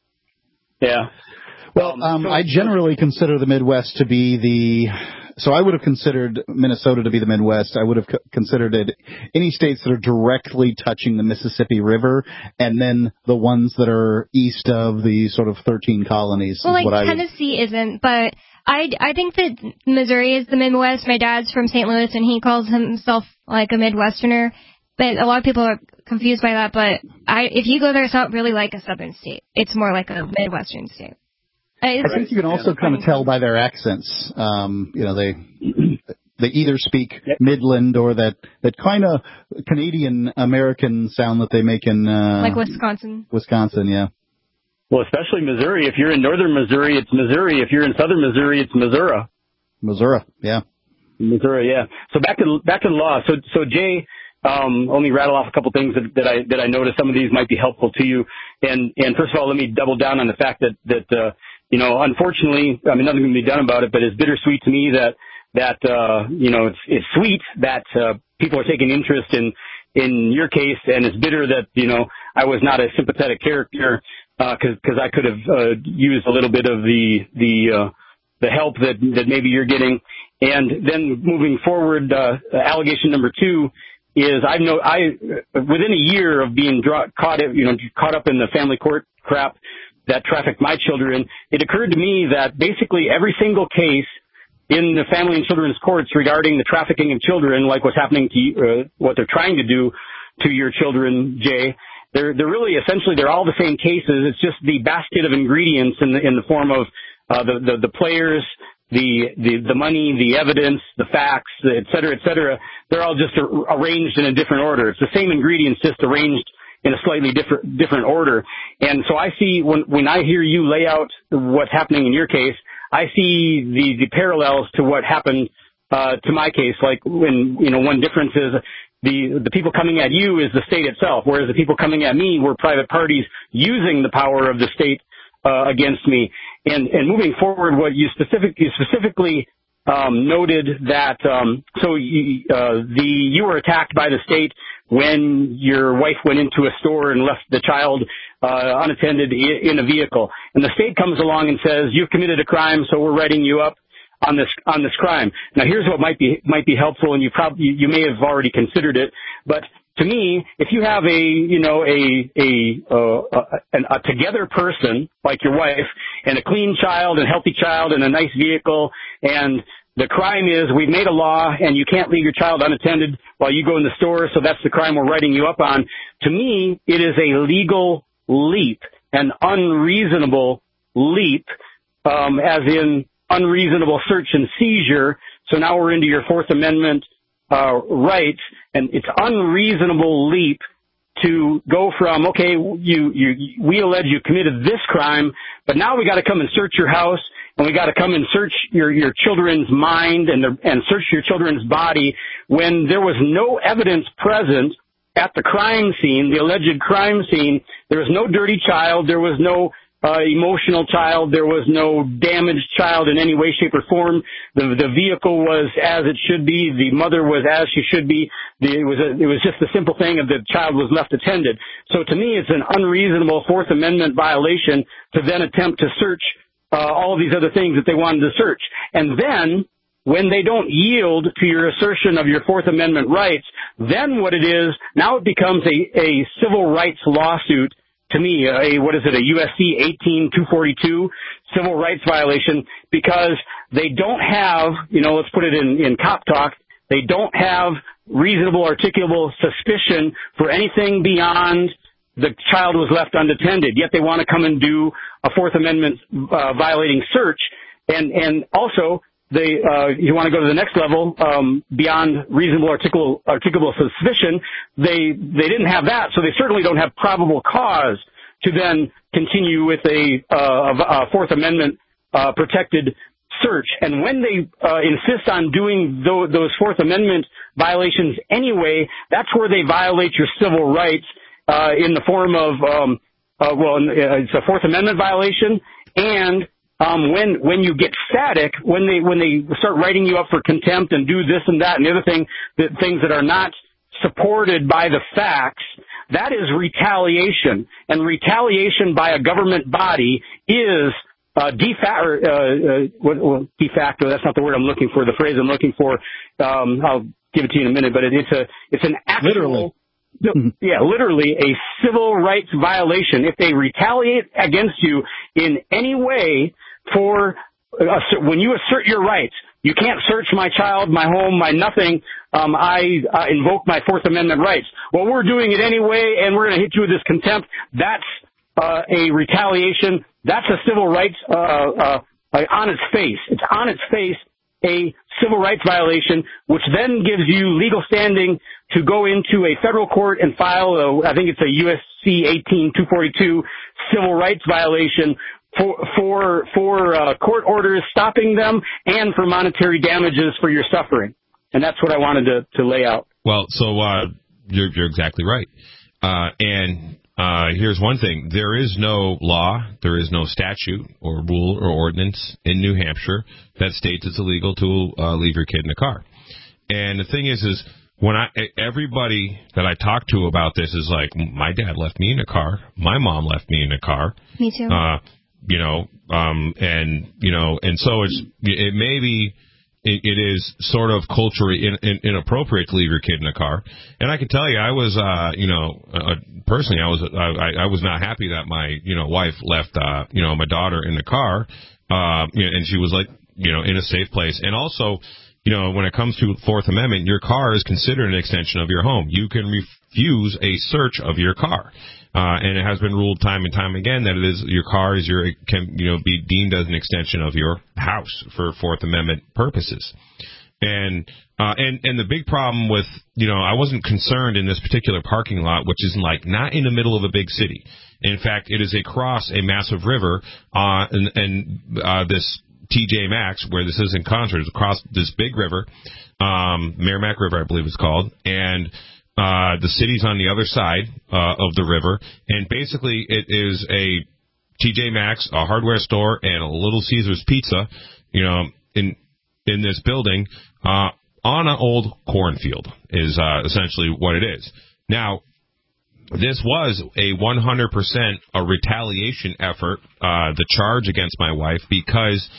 Yeah. Well, um, so, I generally consider the Midwest to be the, so I would have considered Minnesota to be the Midwest. I would have c- considered it any states that are directly touching the Mississippi River, and then the ones that are east of the sort of thirteen colonies. Well, is like what Tennessee I would... isn't, but I, I think that Missouri is the Midwest. My dad's from Saint Louis, and he calls himself like a Midwesterner. But a lot of people are confused by that. But I, if you go there, it's not really like a southern state. It's more like a Midwestern state. I think you can also kind of tell by their accents. Um, you know, they they either speak Midland or that, that kind of Canadian American sound that they make in uh, like Wisconsin. Wisconsin, yeah. Well, especially Missouri. If you're in northern Missouri, it's Missouri. If you're in southern Missouri, it's Missouri. Missouri, yeah. Missouri, yeah. So back to back to the law. So so Jay. Um, let me rattle off a couple things that, that I that I noticed. Some of these might be helpful to you. And and first of all, let me double down on the fact that that uh, you know, unfortunately, I mean, nothing can be done about it. But it's bittersweet to me that that uh, you know, it's it's sweet that uh, people are taking interest in in your case, and it's bitter that you know I was not a sympathetic character because uh, because I could have uh, used a little bit of the the uh, the help that that maybe you're getting. And then moving forward, uh, allegation number two. Is I know I within a year of being draw, caught you know caught up in the family court crap that trafficked my children, it occurred to me that basically every single case in the family and children's courts regarding the trafficking of children, like what's happening to you, uh, what they're trying to do to your children, Jay, they're they're really essentially they're all the same cases. It's just the basket of ingredients in the in the form of uh, the, the the players. The, the, the money, the evidence, the facts, et cetera, et cetera, they're all just arranged in a different order. It's the same ingredients, just arranged in a slightly different, different order. And so I see when, when I hear you lay out what's happening in your case, I see the, the parallels to what happened, uh, to my case. Like when, you know, one difference is the the people coming at you is the state itself, whereas the people coming at me were private parties using the power of the state uh, against me. And and moving forward, what you specific you specifically um, noted that um, so you, uh, the you were attacked by the state when your wife went into a store and left the child uh, unattended in a vehicle, and the state comes along and says you've committed a crime, so we're writing you up on this on this crime. Now, here's what might be might be helpful, and you probably you may have already considered it. But to me, if you have a you know a a uh, a, a together person like your wife and a clean child and healthy child and a nice vehicle, and the crime is we've made a law and you can't leave your child unattended while you go in the store, so that's the crime we're writing you up on. To me, it is a legal leap, an unreasonable leap, um, as in unreasonable search and seizure. So now we're into your Fourth Amendment uh, rights, and it's unreasonable leap to go from, okay, you, you, we allege you committed this crime, but now we got to come and search your house, and we got to come and search your, your children's mind and, the, and search your children's body when there was no evidence present at the crime scene, the alleged crime scene. There was no dirty child. There was no Uh, emotional child. There was no damaged child in any way, shape, or form. The, the vehicle was as it should be. The mother was as she should be. The, it was a, it was just the simple thing of the child was left attended. So to me, it's an unreasonable Fourth Amendment violation to then attempt to search uh, all of these other things that they wanted to search. And then when they don't yield to your assertion of your Fourth Amendment rights, then what it is, now it becomes a, a civil rights lawsuit. To me, a, what is it, a U S C eighteen two forty-two civil rights violation, because they don't have, you know, let's put it in, in cop talk, they don't have reasonable articulable suspicion for anything beyond the child was left unattended, yet they want to come and do a Fourth Amendment uh, violating search. And, and also, they, uh, you want to go to the next level, um, beyond reasonable articulable, articulable suspicion. They, they didn't have that, so they certainly don't have probable cause to then continue with a, uh, a Fourth Amendment, uh, protected search. And when they, uh, insist on doing those, those Fourth Amendment violations anyway, that's where they violate your civil rights, uh, in the form of, um, uh, well, it's a Fourth Amendment violation, and Um, when, when you get static, when they, when they start writing you up for contempt and do this and that and the other thing, the things that are not supported by the facts, that is retaliation. And retaliation by a government body is, uh, de facto, uh, uh, well, de facto, that's not the word I'm looking for, the phrase I'm looking for. Um, I'll give it to you in a minute, but it, it's a, it's an actual, literally. Yeah, literally a civil rights violation. If they retaliate against you in any way for, uh, when you assert your rights, you can't search my child, my home, my nothing, um, I uh, invoke my Fourth Amendment rights. Well, we're doing it anyway, and we're going to hit you with this contempt. That's uh, a retaliation. That's a civil rights uh, uh, on its face. It's on its face a civil rights violation, which then gives you legal standing to go into a federal court and file, a, I think it's a U S C eighteen two forty-two civil rights violation for for for uh, court orders stopping them and for monetary damages for your suffering. And that's what I wanted to, to lay out. Well, so uh, you're, you're exactly right. Uh, and uh, here's one thing. There is no law, there is no statute or rule or ordinance in New Hampshire that states it's illegal to uh, leave your kid in a car. And the thing is, is when I everybody that I talk to about this is like, my dad left me in a car, my mom left me in a car. Me too. Uh, you know, um, and you know, and so it's it may be. It, it is sort of culturally in, in, inappropriate to leave your kid in a car, and I can tell you, I was, uh, you know, uh, personally, I was, I, I was not happy that my, you know, wife left, uh, you know, my daughter in the car, uh, and she was like, you know, in a safe place, and also, you know, when it comes to Fourth Amendment, your car is considered an extension of your home. You can refuse a search of your car. Uh, and it has been ruled time and time again that it is your car is your can you know be deemed as an extension of your house for Fourth Amendment purposes, and uh, and and the big problem with you know I wasn't concerned in this particular parking lot, which is like not in the middle of a big city. In fact, it is across a massive river, uh, and, and uh, this T J Maxx, where this is in Concord, it's across this big river, um, Merrimack River, I believe it's called, and uh, the city's on the other side uh, of the river, and basically it is a T J Maxx, a hardware store, and a Little Caesars Pizza, you know, in in this building uh, on an old cornfield is uh, essentially what it is. Now, this was a one hundred percent a retaliation effort, uh, the charge against my wife, because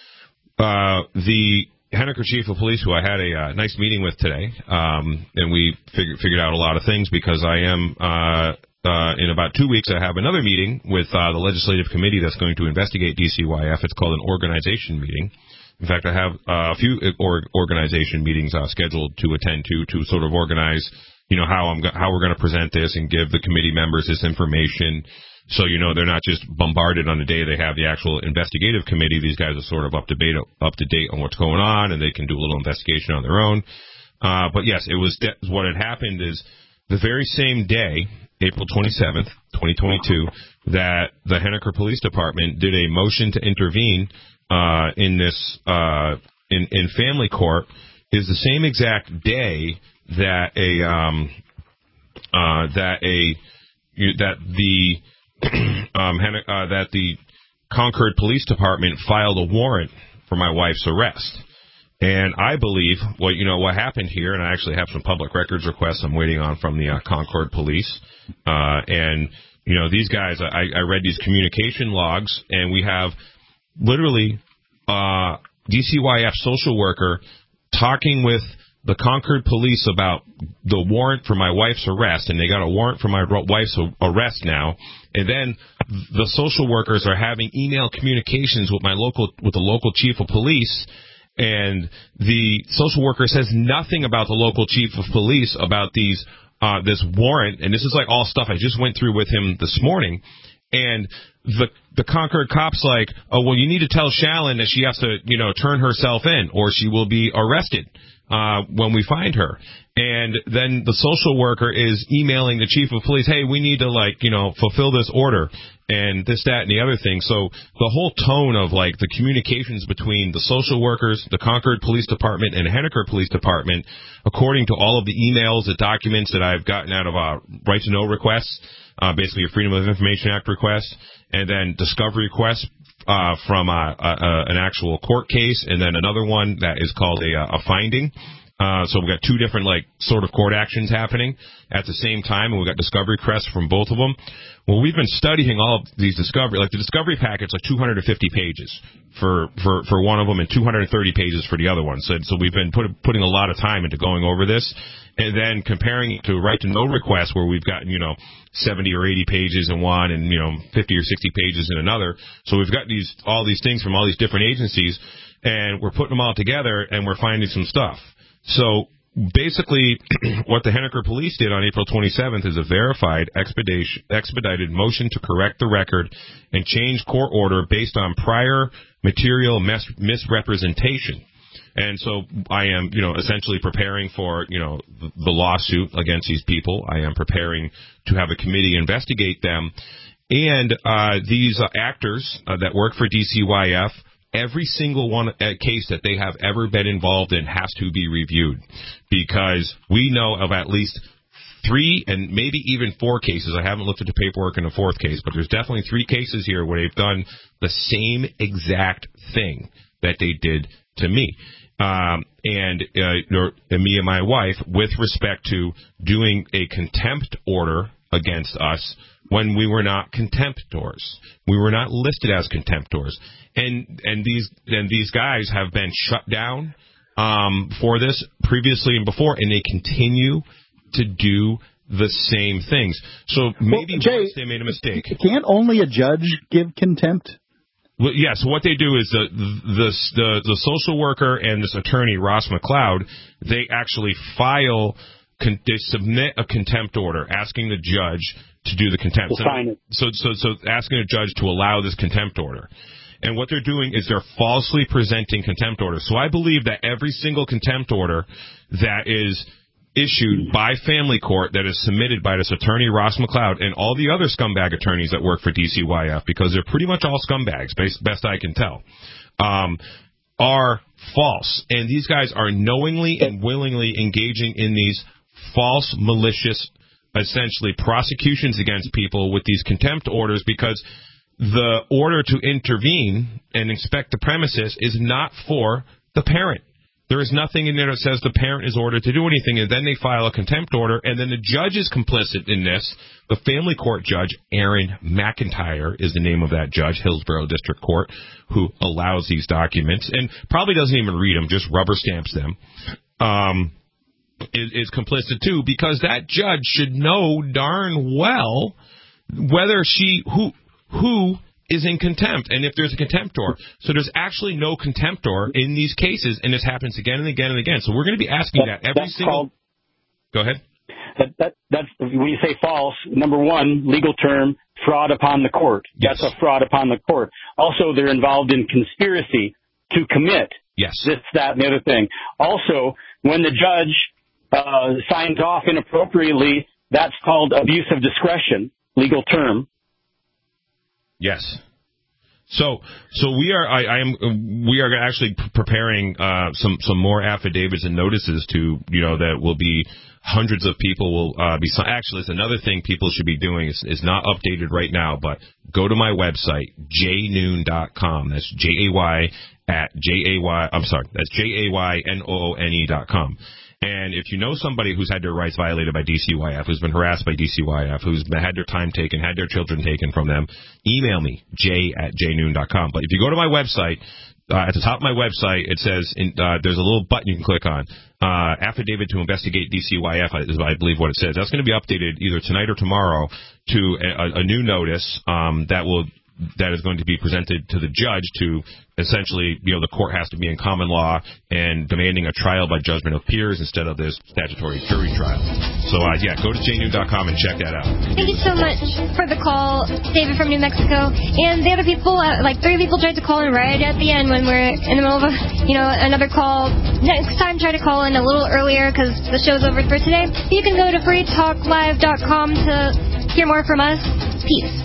uh, the Henniker Chief of Police, who I had a uh, nice meeting with today, um, and we figured, figured out a lot of things, because I am, uh, uh, in about two weeks, I have another meeting with uh, the legislative committee that's going to investigate D C Y F. It's called an organization meeting. In fact, I have uh, a few or- organization meetings uh, scheduled to attend to to sort of organize, you know, how I'm go- how we're going to present this and give the committee members this information. So, you know, they're not just bombarded on the day they have the actual investigative committee. These guys are sort of up to date, up to date on what's going on, and they can do a little investigation on their own. Uh, but yes, it was de- what had happened is the very same day, April twenty-seventh, twenty twenty-two, that the Henniker Police Department did a motion to intervene uh, in this uh, in, in family court, is the same exact day that a um, uh, that a that the um, uh, that the Concord Police Department filed a warrant for my wife's arrest. And I believe, well, you know, what happened here, and I actually have some public records requests I'm waiting on from the uh, Concord Police. Uh, and, you know, these guys, I, I read these communication logs, and we have literally uh, D C Y F social worker talking with the Concord Police about the warrant for my wife's arrest, and they got a warrant for my wife's arrest now. And then the social workers are having email communications with my local, with the local chief of police, and the social worker says nothing about the local chief of police about these uh, this warrant. And this is like all stuff I just went through with him this morning. And the the Concord cop's like, oh, well, you need to tell Shallon that she has to, you know, turn herself in, or she will be arrested uh, when we find her. And then the social worker is emailing the chief of police, hey, we need to, like, you know, fulfill this order and this, that, and the other thing. So the whole tone of, like, the communications between the social workers, the Concord Police Department, and Henniker Police Department, according to all of the emails, the documents that I've gotten out of uh, right to know requests, uh, basically a Freedom of Information Act request, and then discovery requests uh, from uh, uh, an actual court case, and then another one that is called a, a finding. Uh, so we've got two different, like, sort of court actions happening at the same time, and we've got discovery requests from both of them. Well, we've been studying all of these discovery, like the discovery packet's like two hundred fifty pages for, for, for one of them and two hundred thirty pages for the other one. So, so we've been put, putting a lot of time into going over this, and then comparing it to right to know requests, where we've gotten, you know, seventy or eighty pages in one and, you know, fifty or sixty pages in another. So we've got these, all these things from all these different agencies, and we're putting them all together, and we're finding some stuff. So basically, what the Henniker Police did on April twenty-seventh is a verified expedition, expedited motion to correct the record and change court order based on prior material mis- misrepresentation. And so I am, you know, essentially preparing for, you know, the, the lawsuit against these people. I am preparing to have a committee investigate them. And uh, these uh, actors uh, that work for D C Y F, every single one uh, case that they have ever been involved in has to be reviewed, because we know of at least three and maybe even four cases. I haven't looked at the paperwork in the fourth case, but there's definitely three cases here where they've done the same exact thing that they did to me. Um, and, uh, and me and my wife, with respect to doing a contempt order against us when we were not contemptors. We were not listed as contemptors. And and these and these guys have been shut down um, for this previously and before, and they continue to do the same things. So maybe well, Jay, once they made a mistake. Can't only a judge give contempt? Well, yeah, so what they do is the, the the the social worker and this attorney, Ross McLeod, they actually file, con- they submit a contempt order asking the judge to do the contempt. We'll sign it. So, so, so asking a judge to allow this contempt order. And what they're doing is they're falsely presenting contempt orders. So I believe that every single contempt order that is issued by family court, that is submitted by this attorney, Ross McLeod, and all the other scumbag attorneys that work for D C Y F, because they're pretty much all scumbags, best, best I can tell. um, are false. And these guys are knowingly and willingly engaging in these false, malicious, essentially, prosecutions against people with these contempt orders, because the order to intervene and inspect the premises is not for the parent. There is nothing in there that says the parent is ordered to do anything, and then they file a contempt order, and then the judge is complicit in this. The family court judge, Aaron McIntyre, is the name of that judge, Hillsborough District Court, who allows these documents, and probably doesn't even read them, just rubber stamps them, um, is, is complicit too, because that judge should know darn well whether she, who, who is in contempt, and if there's a contempt order. So there's actually no contempt order in these cases, and this happens again and again and again. So we're going to be asking that, that every single... Called, Go ahead. That, that, that's, when you say false, number one, legal term, fraud upon the court. Yes. That's a fraud upon the court. Also, they're involved in conspiracy to commit yes. this, that, and the other thing. Also, when the judge uh, signs off inappropriately, that's called abuse of discretion, legal term. Yes. So, so we are. I, I am. We are actually preparing uh, some some more affidavits and notices to, you know, that will be hundreds of people will uh, be. Actually, it's another thing people should be doing. is is not updated right now, but go to my website jay noon dot com. That's J A Y at J A Y. I'm sorry. That's J A Y N O O N E dot com. And if you know somebody who's had their rights violated by D C Y F, who's been harassed by D C Y F, who's had their time taken, had their children taken from them, email me, jay at jay noon dot com. But if you go to my website, uh, at the top of my website, it says in, uh, there's a little button you can click on, uh, affidavit to investigate D C Y F, is I believe what it says. That's going to be updated either tonight or tomorrow to a, a new notice um, that will that is going to be presented to the judge to essentially, you know, the court has to be in common law and demanding a trial by judgment of peers instead of this statutory jury trial. So, uh, yeah, go to jay noon dot com and check that out. Thank you so much for the call, David from New Mexico. And the other people, uh, like three people tried to call in right at the end when we're in the middle of, a, you know, another call. Next time, try to call in a little earlier because the show's over for today. You can go to free talk live dot com to hear more from us. Peace.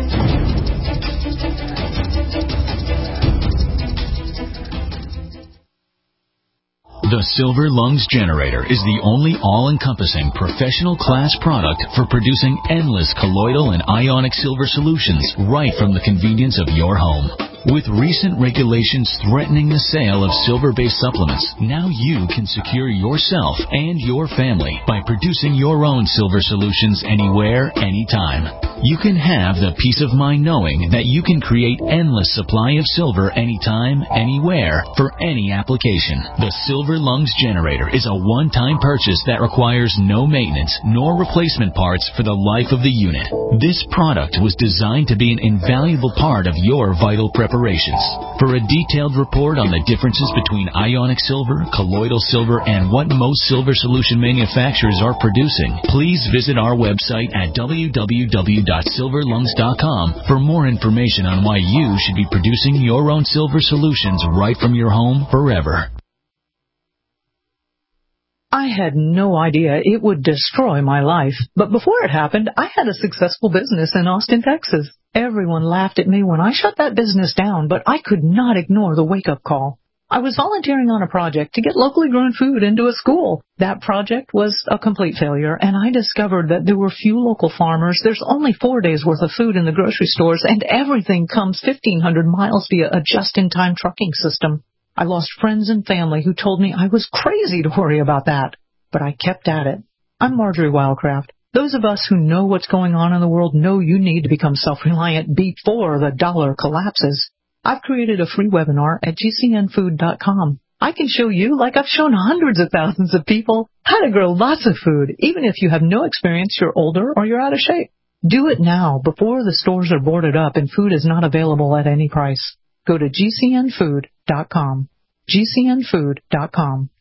The Silver Lungs Generator is the only all-encompassing professional class product for producing endless colloidal and ionic silver solutions right from the convenience of your home. With recent regulations threatening the sale of silver-based supplements, now you can secure yourself and your family by producing your own silver solutions anywhere, anytime. You can have the peace of mind knowing that you can create endless supply of silver anytime, anywhere, for any application. The Silver Lungs Generator is a one-time purchase that requires no maintenance nor replacement parts for the life of the unit. This product was designed to be an invaluable part of your vital preparations. For a detailed report on the differences between ionic silver, colloidal silver, and what most silver solution manufacturers are producing, please visit our website at w w w dot silver lungs dot com for more information on why you should be producing your own silver solutions right from your home forever. I had no idea it would destroy my life, but before it happened, I had a successful business in Austin, Texas. Everyone laughed at me when I shut that business down, but I could not ignore the wake-up call. I was volunteering on a project to get locally grown food into a school. That project was a complete failure, and I discovered that there were few local farmers. There's only four days' worth of food in the grocery stores, and everything comes fifteen hundred miles via a just-in-time trucking system. I lost friends and family who told me I was crazy to worry about that, but I kept at it. I'm Marjorie Wildcraft. Those of us who know what's going on in the world know you need to become self-reliant before the dollar collapses. I've created a free webinar at g c n food dot com. I can show you, like I've shown hundreds of thousands of people, how to grow lots of food, even if you have no experience, you're older, or you're out of shape. Do it now, before the stores are boarded up and food is not available at any price. Go to g c n food dot com. g c n food dot com.